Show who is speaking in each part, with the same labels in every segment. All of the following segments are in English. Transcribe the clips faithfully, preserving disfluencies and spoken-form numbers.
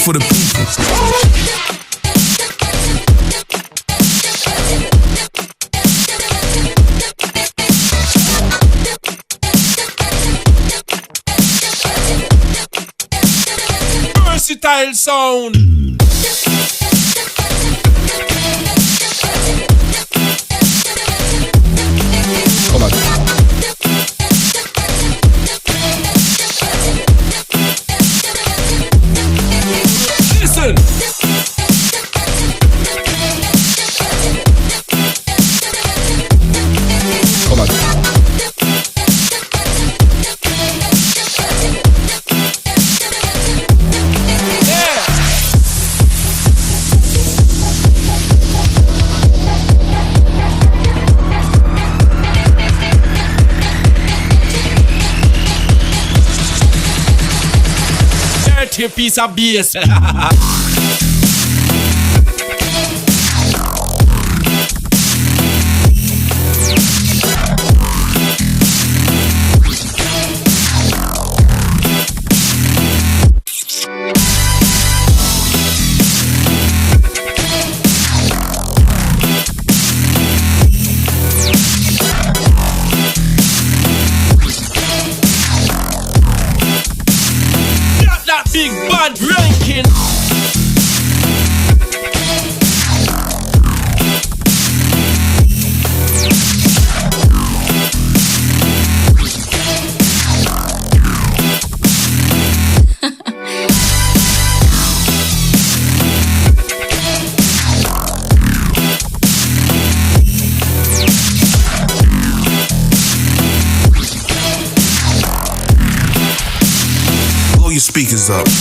Speaker 1: for the people.
Speaker 2: Versatile sound.
Speaker 1: Come on.
Speaker 2: Listen.
Speaker 1: Come on.
Speaker 2: A piece of bass. Big bad ranking.
Speaker 1: Blow your speakers up.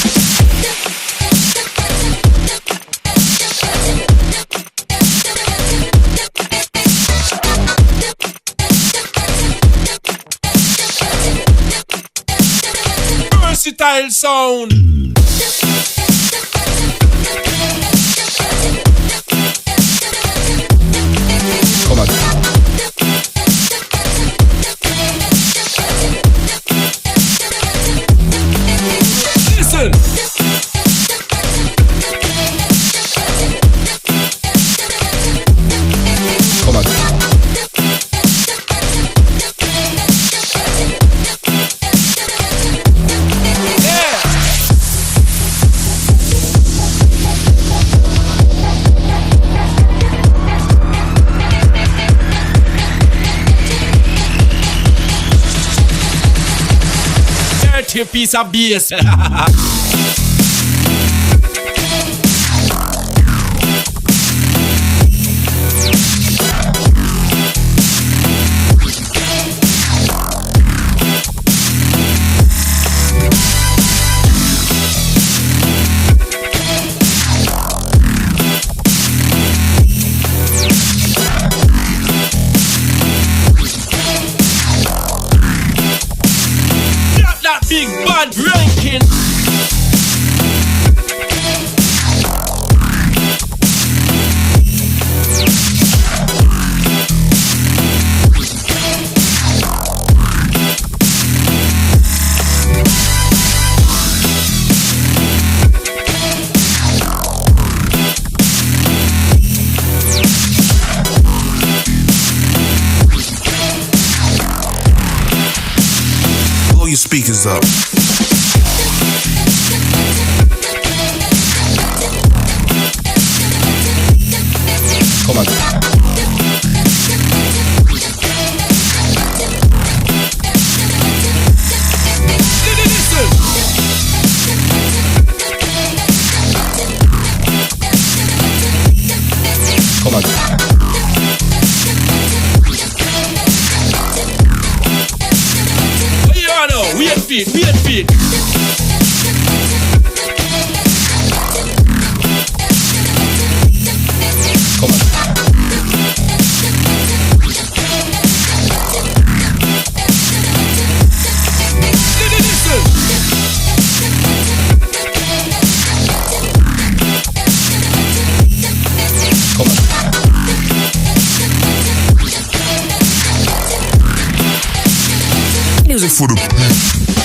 Speaker 2: Versatile sound.
Speaker 1: Come on.
Speaker 2: Listen.
Speaker 1: Come on.
Speaker 2: A piece of bass. That big bad ranking.
Speaker 1: Blow your speakers up. Come on.
Speaker 2: Listen.
Speaker 1: Come on.
Speaker 2: You know, weird feet, weird feet.
Speaker 1: Come on.
Speaker 2: Listen.
Speaker 1: Come on.
Speaker 3: Music for the